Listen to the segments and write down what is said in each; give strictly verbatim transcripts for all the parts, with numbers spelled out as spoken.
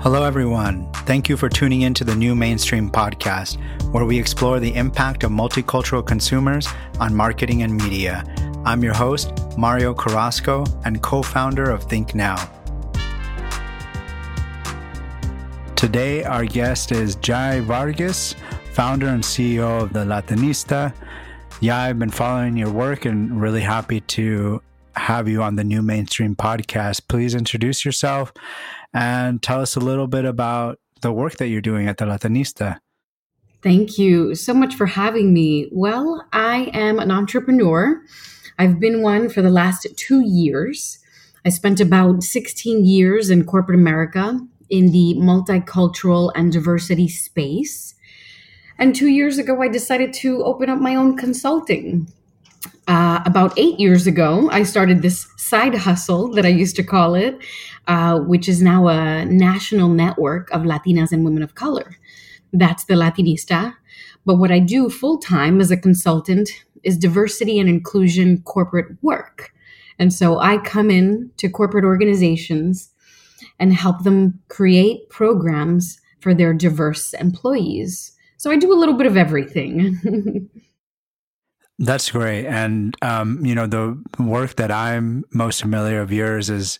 Hello, everyone. Thank you for tuning in to the New Mainstream podcast, where we explore the impact of multicultural consumers on marketing and media. I'm your host, Mario Carrasco, and co-founder of Think Now. Today, our guest is Jai Vargas, founder and C E O of The Latinista. Yeah, I've been following your work and really happy to have you on the New Mainstream podcast. Please introduce yourself and tell us a little bit about the work that you're doing at The Latinista. Thank you so much for having me. Well, I am an entrepreneur. I've been one for the last two years. I spent about sixteen years in corporate America in the multicultural and diversity space. And two years ago, I decided to open up my own consulting. Uh, about eight years ago, I started this side hustle that I used to call it, uh, which is now a national network of Latinas and women of color. That's The Latinista. But what I do full-time as a consultant is diversity and inclusion corporate work. And so I come in to corporate organizations and help them create programs for their diverse employees. So I do a little bit of everything. That's great. And, um, you know, the work that I'm most familiar of yours is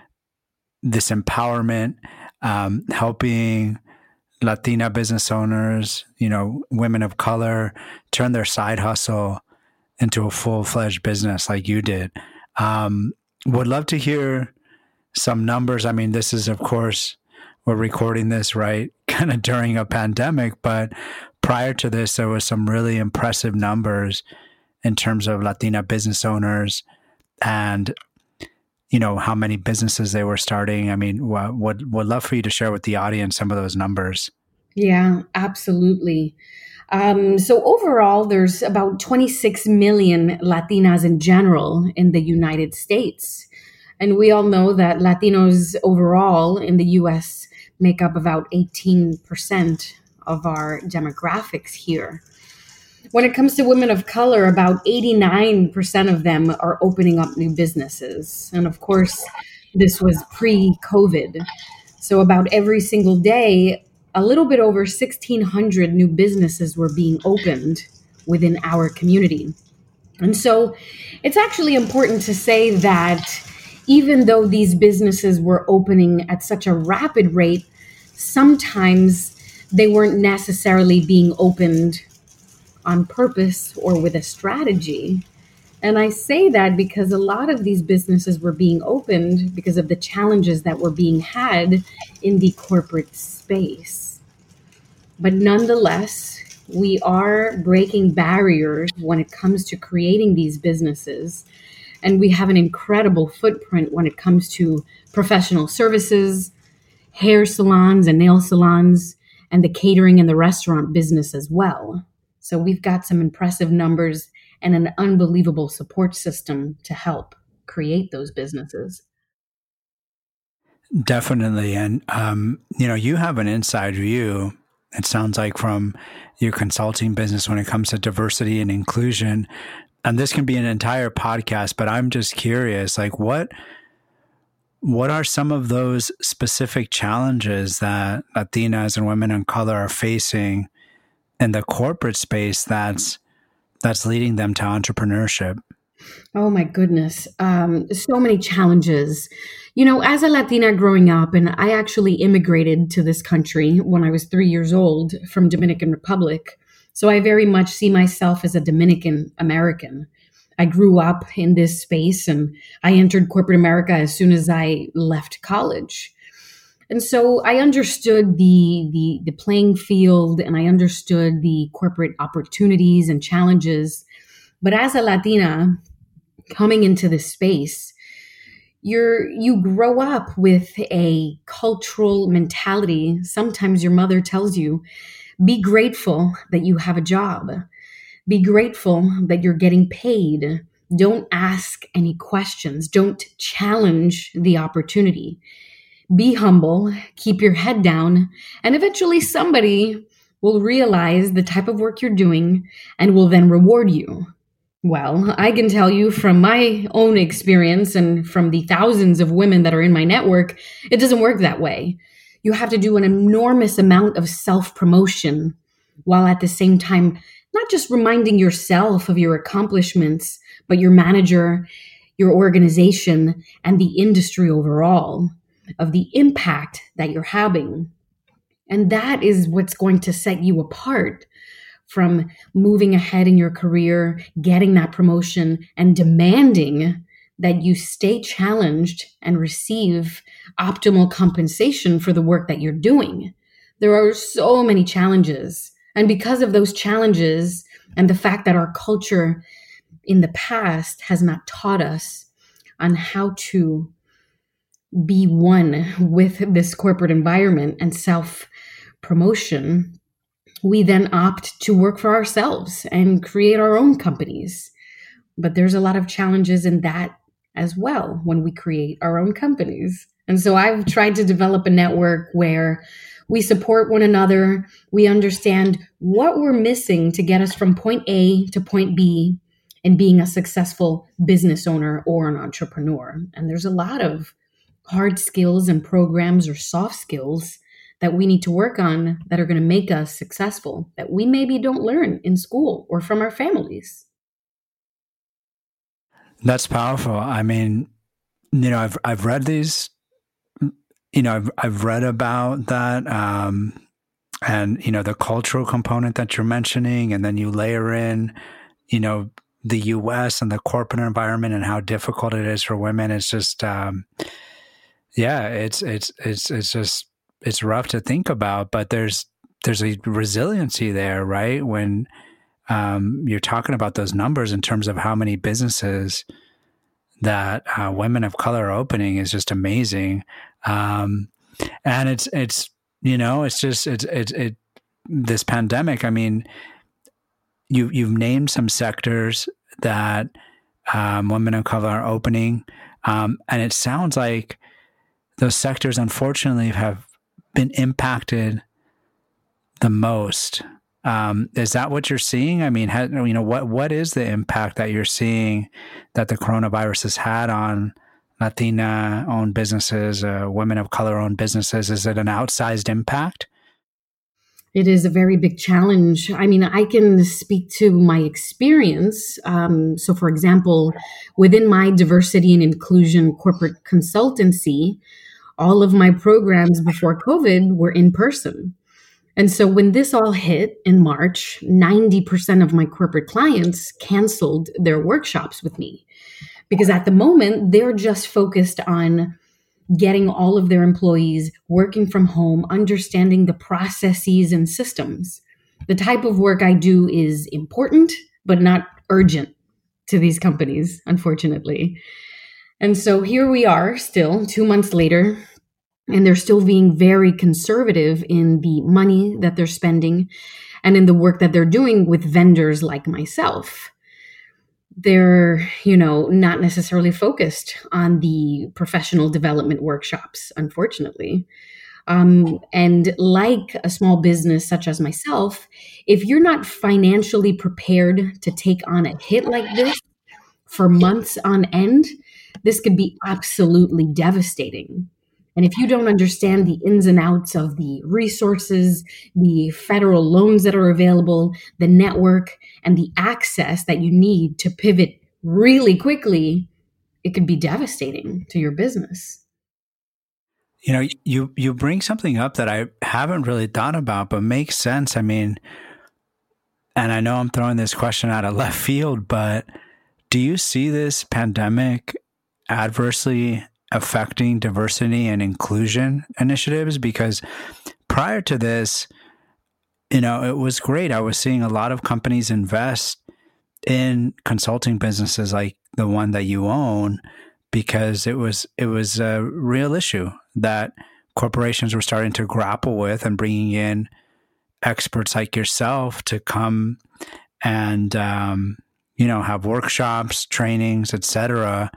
this empowerment, um, helping Latina business owners, you know, women of color, turn their side hustle into a full-fledged business like you did. Um, would love to hear some numbers. I mean, this is, of course, we're recording this, right, kind of during a pandemic, but prior to this, there was some really impressive numbers in terms of Latina business owners and, you know, how many businesses they were starting. I mean, would would would love for you to share with the audience some of those numbers. Yeah, absolutely. Um, so overall, there's about twenty-six million Latinas in general in the United States. And we all know that Latinos overall in the U S make up about eighteen percent of our demographics here. When it comes to women of color, about eighty-nine percent of them are opening up new businesses. And of course, this was pre-COVID. So about every single day, a little bit over sixteen hundred new businesses were being opened within our community. And so it's actually important to say that even though these businesses were opening at such a rapid rate, sometimes they weren't necessarily being opened on purpose or with a strategy. And I say that because a lot of these businesses were being opened because of the challenges that were being had in the corporate space. But nonetheless, we are breaking barriers when it comes to creating these businesses. And we have an incredible footprint when it comes to professional services, hair salons and nail salons, and the catering and the restaurant business as well. So we've got some impressive numbers and an unbelievable support system to help create those businesses. Definitely. And, um, you know, you have an inside view, it sounds like, from your consulting business when it comes to diversity and inclusion. And this can be an entire podcast, but I'm just curious, like what, what are some of those specific challenges that Latinas and women of color are facing in the corporate space that's that's leading them to entrepreneurship? Oh my goodness. Um, so many challenges. You know, as a Latina growing up, and I actually immigrated to this country when I was three years old from Dominican Republic. So I very much see myself as a Dominican American. I grew up in this space and I entered corporate America as soon as I left college. And so I understood the, the the playing field and I understood the corporate opportunities and challenges. But as a Latina coming into this space, you're you grow up with a cultural mentality. Sometimes your mother tells you, be grateful that you have a job. Be grateful that you're getting paid. Don't ask any questions. Don't challenge the opportunity. Be humble, keep your head down, and eventually somebody will realize the type of work you're doing and will then reward you. Well, I can tell you from my own experience and from the thousands of women that are in my network, it doesn't work that way. You have to do an enormous amount of self promotion while at the same time, not just reminding yourself of your accomplishments, but your manager, your organization, and the industry overall of the impact that you're having. And that is what's going to set you apart from moving ahead in your career, getting that promotion, and demanding that you stay challenged and receive optimal compensation for the work that you're doing. There are so many challenges. And because of those challenges and the fact that our culture in the past has not taught us on how to be one with this corporate environment and self promotion, we then opt to work for ourselves and create our own companies. But there's a lot of challenges in that as well when we create our own companies. And so I've tried to develop a network where we support one another. We understand what we're missing to get us from point A to point B in being a successful business owner or an entrepreneur. And there's a lot of hard skills and programs or soft skills that we need to work on that are going to make us successful that we maybe don't learn in school or from our families. That's powerful. I mean, you know, I've I've read these, you know, I've I've read about that, um, and you know, the cultural component that you're mentioning, and then you layer in, you know, the U S and the corporate environment and how difficult it is for women. It's just, um, yeah, it's it's it's it's just it's rough to think about. But there's there's a resiliency there, right? When Um, you're talking about those numbers in terms of how many businesses that uh, women of color are opening is just amazing. Um, and it's, it's, you know, it's just, it's, it's, it, this pandemic, I mean, you, you've named some sectors that um, women of color are opening. Um, and it sounds like those sectors, unfortunately, have been impacted the most. Um, is that what you're seeing? I mean, ha, you know, what what is the impact that you're seeing that the coronavirus has had on Latina-owned businesses, uh, women of color-owned businesses? Is it an outsized impact? It is a very big challenge. I mean, I can speak to my experience. Um, so, for example, within my diversity and inclusion corporate consultancy, all of my programs before COVID were in person. And so when this all hit in March, ninety percent of my corporate clients canceled their workshops with me because at the moment, they're just focused on getting all of their employees working from home, understanding the processes and systems. The type of work I do is important, but not urgent to these companies, unfortunately. And so here we are still two months later, and they're still being very conservative in the money that they're spending and in the work that they're doing with vendors like myself. They're, you know, not necessarily focused on the professional development workshops, unfortunately. Um, and like a small business such as myself, if you're not financially prepared to take on a hit like this for months on end, this could be absolutely devastating. And if you don't understand the ins and outs of the resources, the federal loans that are available, the network, and the access that you need to pivot really quickly, it could be devastating to your business. You know, you you bring something up that I haven't really thought about, but makes sense. I mean, and I know I'm throwing this question out of left field, but do you see this pandemic adversely affecting diversity and inclusion initiatives? Because prior to this, you know, it was great. I was seeing a lot of companies invest in consulting businesses like the one that you own, because it was it was a real issue that corporations were starting to grapple with, and bringing in experts like yourself to come and um, you know, have workshops, trainings, et cetera.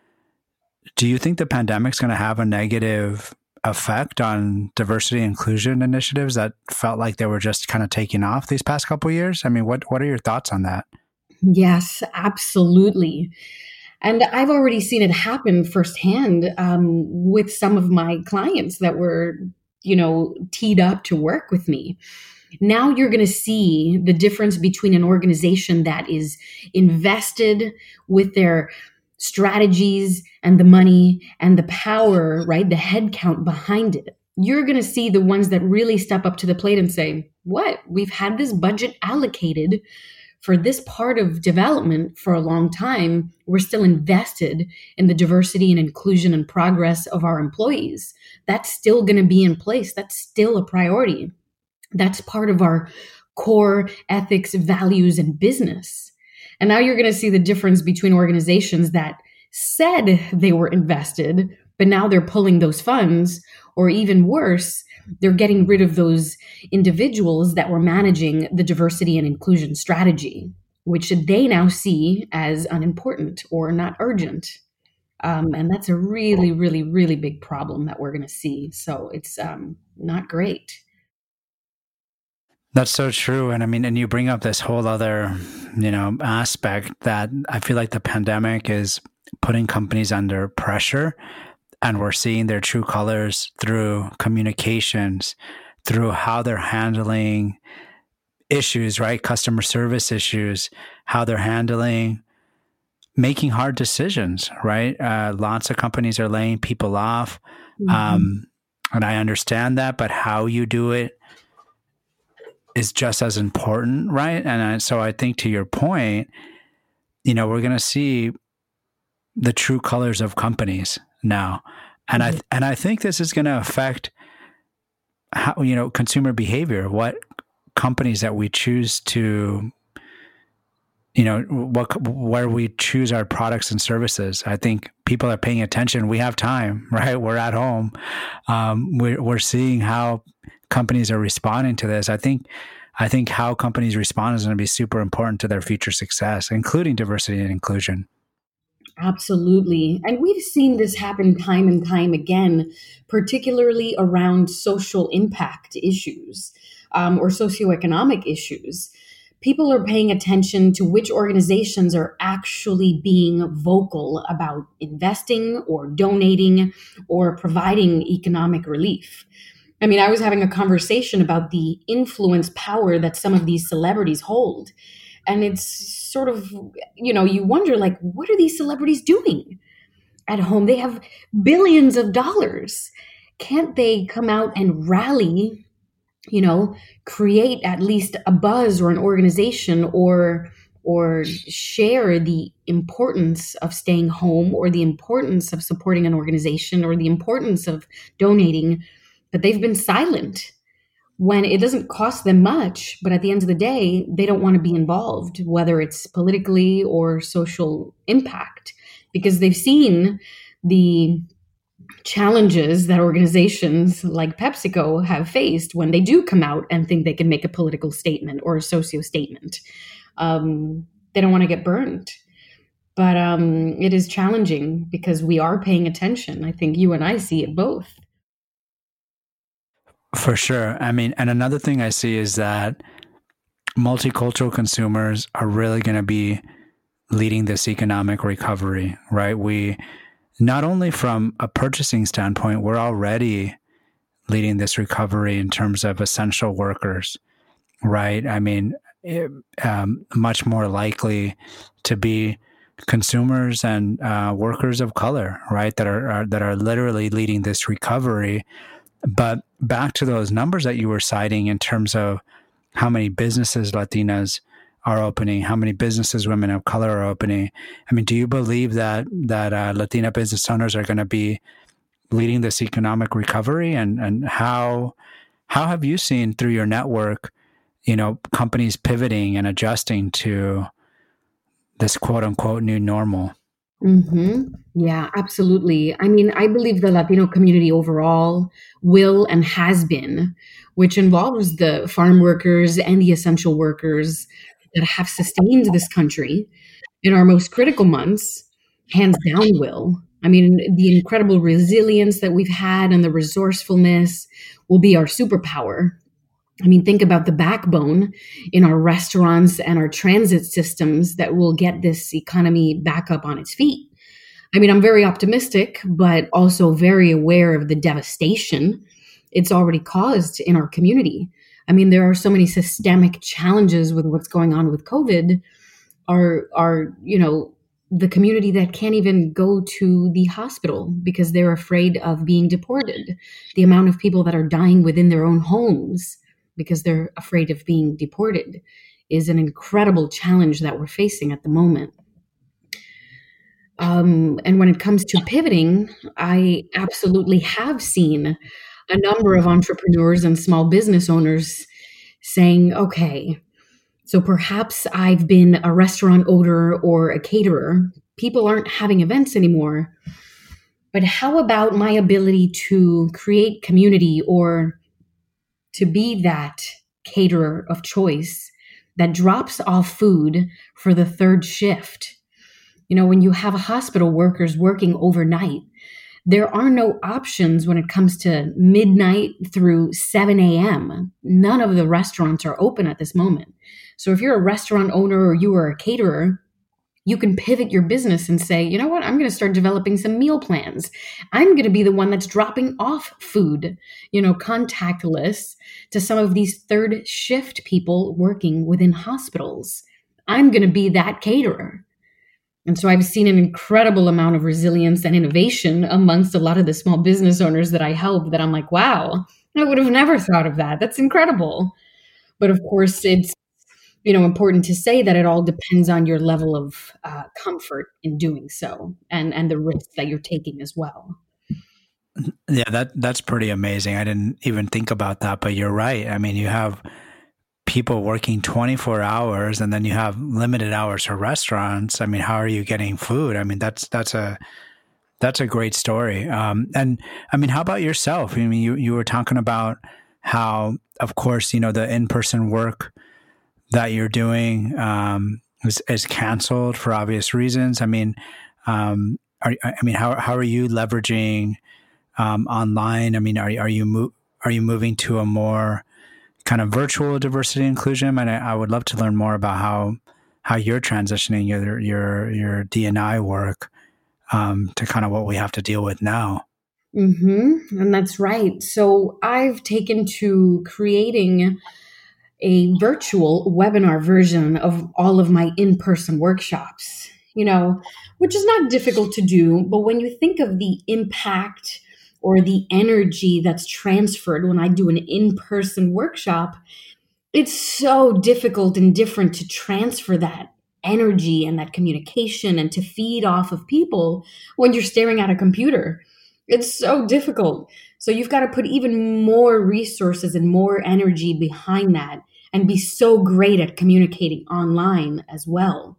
Do you think the pandemic's going to have a negative effect on diversity and inclusion initiatives that felt like they were just kind of taking off these past couple of years? I mean, what what are your thoughts on that? Yes, absolutely. And I've already seen it happen firsthand um, with some of my clients that were you know, teed up to work with me. Now you're going to see the difference between an organization that is invested with their strategies and the money and the power, right? The headcount behind it. You're going to see the ones that really step up to the plate and say, what? We've had this budget allocated for this part of development for a long time. We're still invested in the diversity and inclusion and progress of our employees. That's still going to be in place. That's still a priority. That's part of our core ethics, values, and business. And now you're going to see the difference between organizations that said they were invested, but now they're pulling those funds, or even worse, they're getting rid of those individuals that were managing the diversity and inclusion strategy, which they now see as unimportant or not urgent. Um, and that's a really, really, really big problem that we're going to see. So it's um, not great. That's so true. And I mean, and you bring up this whole other, you know, aspect that I feel like the pandemic is putting companies under pressure, and we're seeing their true colors through communications, through how they're handling issues, right? Customer service issues, how they're handling making hard decisions, right? Uh, lots of companies are laying people off. Mm-hmm. Um, and I understand that, but how you do it is just as important, right? And I, so I think to your point, you know, we're going to see the true colors of companies now. And mm-hmm. I and I think this is going to affect how, you know, consumer behavior, what companies that we choose to, you know, what where we choose our products and services. I think people are paying attention. We have time, right? We're at home. Um, we're we're seeing how companies are responding to this. I think I think how companies respond is going to be super important to their future success, including diversity and inclusion. Absolutely. And we've seen this happen time and time again, particularly around social impact issues um, or socioeconomic issues. People are paying attention to which organizations are actually being vocal about investing or donating or providing economic relief. I mean, I was having a conversation about the influence power that some of these celebrities hold. And it's sort of, you know, you wonder, like, what are these celebrities doing at home? They have billions of dollars. Can't they come out and rally, you know, create at least a buzz or an organization, or or share the importance of staying home, or the importance of supporting an organization, or the importance of donating? But they've been silent when it doesn't cost them much. But at the end of the day, they don't want to be involved, whether it's politically or social impact, because they've seen the challenges that organizations like PepsiCo have faced when they do come out and think they can make a political statement or a socio statement. Um, they don't want to get burned. But um, it is challenging because we are paying attention. I think you and I see it both. For sure. I mean, and another thing I see is that multicultural consumers are really going to be leading this economic recovery, right? We, not only from a purchasing standpoint, we're already leading this recovery in terms of essential workers, right? I mean, it, um, much more likely to be consumers and uh, workers of color, right? That are, are that are literally leading this recovery. But back to those numbers that you were citing in terms of how many businesses Latinas are opening, how many businesses women of color are opening. I mean, do you believe that that uh, Latina business owners are going to be leading this economic recovery? And and how how have you seen through your network, you know, companies pivoting and adjusting to this quote unquote new normal? Mm-hmm. Yeah, absolutely. I mean, I believe the Latino community overall will and has been, which involves the farm workers and the essential workers that have sustained this country in our most critical months, hands down will. I mean, the incredible resilience that we've had and the resourcefulness will be our superpower. I mean, think about the backbone in our restaurants and our transit systems that will get this economy back up on its feet. I mean, I'm very optimistic, but also very aware of the devastation it's already caused in our community. I mean, there are so many systemic challenges with what's going on with COVID. Are are you know the community that can't even go to the hospital because they're afraid of being deported. The amount of people that are dying within their own homes because they're afraid of being deported is an incredible challenge that we're facing at the moment. Um, and when it comes to pivoting, I absolutely have seen a number of entrepreneurs and small business owners saying, okay, so perhaps I've been a restaurant owner or a caterer. People aren't having events anymore. But how about my ability to create community or to be that caterer of choice that drops off food for the third shift? You know, when you have hospital workers working overnight, there are no options when it comes to midnight through seven a.m. None of the restaurants are open at this moment. So if you're a restaurant owner or you are a caterer, you can pivot your business and say, you know what, I'm going to start developing some meal plans. I'm going to be the one that's dropping off food, you know, contactless to some of these third shift people working within hospitals. I'm going to be that caterer. And so I've seen an incredible amount of resilience and innovation amongst a lot of the small business owners that I help that I'm like, wow, I would have never thought of that. That's incredible. But of course, it's, you know, important to say that it all depends on your level of uh, comfort in doing so and, and the risk that you're taking as well. Yeah, that that's pretty amazing. I didn't even think about that, but you're right. I mean, you have people working twenty-four hours and then you have limited hours for restaurants. I mean, how are you getting food? I mean, that's, that's a, that's a great story. Um, and I mean, how about yourself? I mean, you, you were talking about how, of course, you know, the in-person work that you're doing, um, is, is canceled for obvious reasons. I mean, um, are, I mean, how, how are you leveraging, um, online? I mean, are, are you, mo- are you moving to a more kind of virtual diversity inclusion? And I, I would love to learn more about how how you're transitioning your your your D and I work um, to kind of what we have to deal with now. Mm-hmm. And that's right. So I've taken to creating a virtual webinar version of all of my in-person workshops, you know, which is not difficult to do. But when you think of the impact or the energy that's transferred when I do an in-person workshop, it's so difficult and different to transfer that energy and that communication and to feed off of people when you're staring at a computer. It's so difficult. So you've got to put even more resources and more energy behind that and be so great at communicating online as well.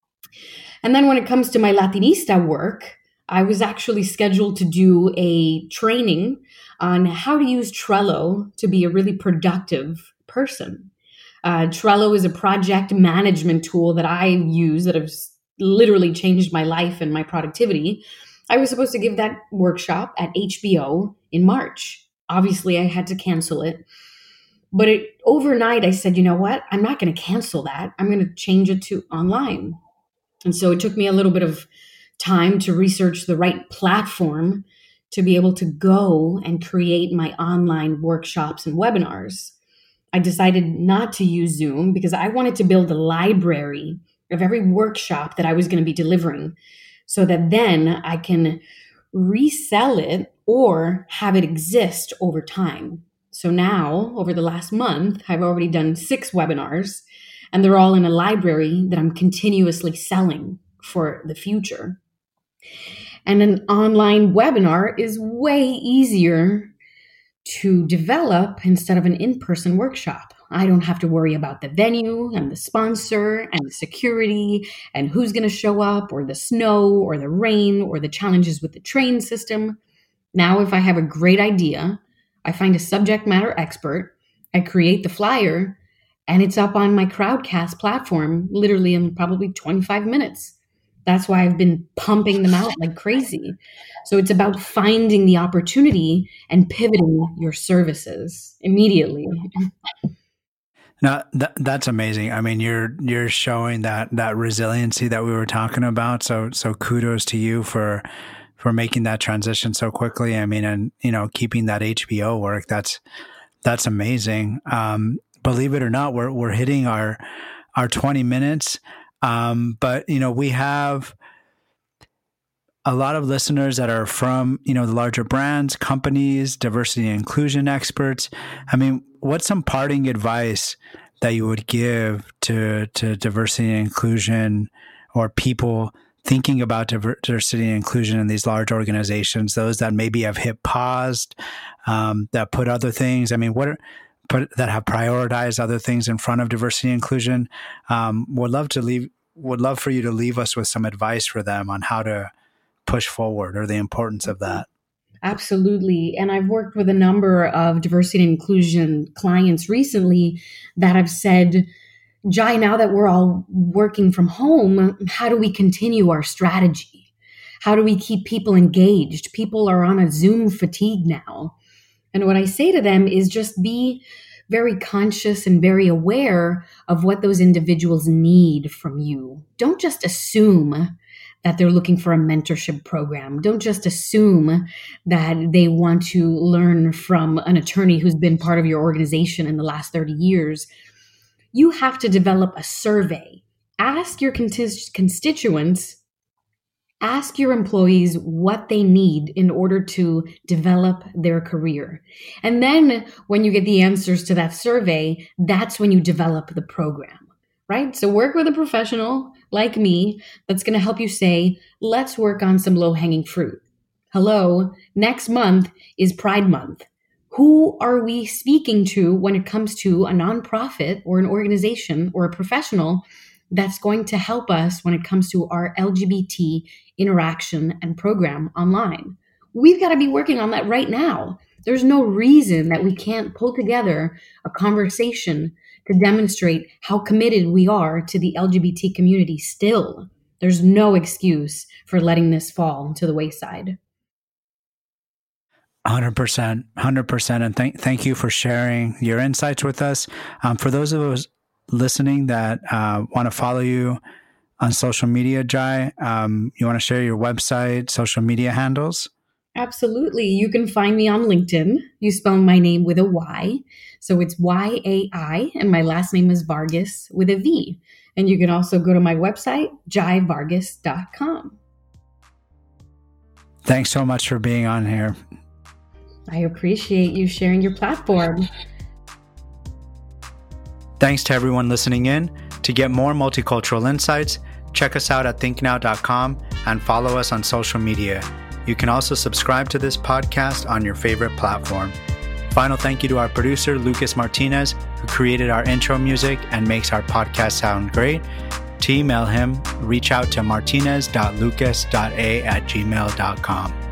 And then when it comes to my Latinista work, I was actually scheduled to do a training on how to use Trello to be a really productive person. Uh, Trello is a project management tool that I use that has literally changed my life and my productivity. I was supposed to give that workshop at H B O in March. Obviously, I had to cancel it. But it, overnight, I said, you know what? I'm not going to cancel that. I'm going to change it to online. And so it took me a little bit of time to research the right platform to be able to go and create my online workshops and webinars. I decided not to use Zoom because I wanted to build a library of every workshop that I was going to be delivering so that then I can resell it or have it exist over time. So now, over the last month, I've already done six webinars, and they're all in a library that I'm continuously selling for the future. And an online webinar is way easier to develop instead of an in-person workshop. I don't have to worry about the venue and the sponsor and the security and who's going to show up or the snow or the rain or the challenges with the train system. Now, if I have a great idea, I find a subject matter expert, I create the flyer, and it's up on my Crowdcast platform literally in probably twenty-five minutes. That's why I've been pumping them out like crazy. So it's about finding the opportunity and pivoting your services immediately. Now that, that's amazing. I mean, you're you're showing that that resiliency that we were talking about. So so kudos to you for for making that transition so quickly. I mean, and, you know, keeping that H B O work, that's, that's amazing. Um, believe it or not, we're, we're hitting our, our twenty minutes. Um, but, you know, we have a lot of listeners that are from, you know, the larger brands, companies, diversity and inclusion experts. I mean, what's some parting advice that you would give to, to diversity and inclusion, or people thinking about diversity and inclusion in these large organizations, those that maybe have hit paused, um, that put other things, I mean, what are, put, that have prioritized other things in front of diversity and inclusion? Um, would love to leave, would love for you to leave us with some advice for them on how to push forward, or the importance of that. Absolutely. And I've worked with a number of diversity and inclusion clients recently that have said, Jai, now that we're all working from home, how do we continue our strategy? How do we keep people engaged? People are on a Zoom fatigue now. And what I say to them is just be very conscious and very aware of what those individuals need from you. Don't just assume that they're looking for a mentorship program. Don't just assume that they want to learn from an attorney who's been part of your organization in the last thirty years. You have to develop a survey. Ask your constituents, ask your employees what they need in order to develop their career. And then when you get the answers to that survey, that's when you develop the program, right? So work with a professional like me that's going to help you say, let's work on some low-hanging fruit. Hello, next month is Pride Month. Who are we speaking to when it comes to a nonprofit or an organization or a professional that's going to help us when it comes to our L G B T interaction and program online? We've got to be working on that right now. There's no reason that we can't pull together a conversation to demonstrate how committed we are to the L G B T community still. There's no excuse for letting this fall to the wayside. one hundred percent, one hundred percent. And thank, thank you for sharing your insights with us. Um, for those of us listening that uh, want to follow you on social media, Jai, um, you want to share your website, social media handles? Absolutely. You can find me on LinkedIn. You spell my name with a Y. So it's Y A I, and my last name is Vargas with a V. And you can also go to my website, jai vargas dot com. Thanks so much for being on here. I appreciate you sharing your platform. Thanks to everyone listening in. To get more multicultural insights, check us out at think now dot com and follow us on social media. You can also subscribe to this podcast on your favorite platform. Final thank you to our producer, Lucas Martinez, who created our intro music and makes our podcast sound great. To email him, reach out to martinez dot lucas dot a at gmail dot com.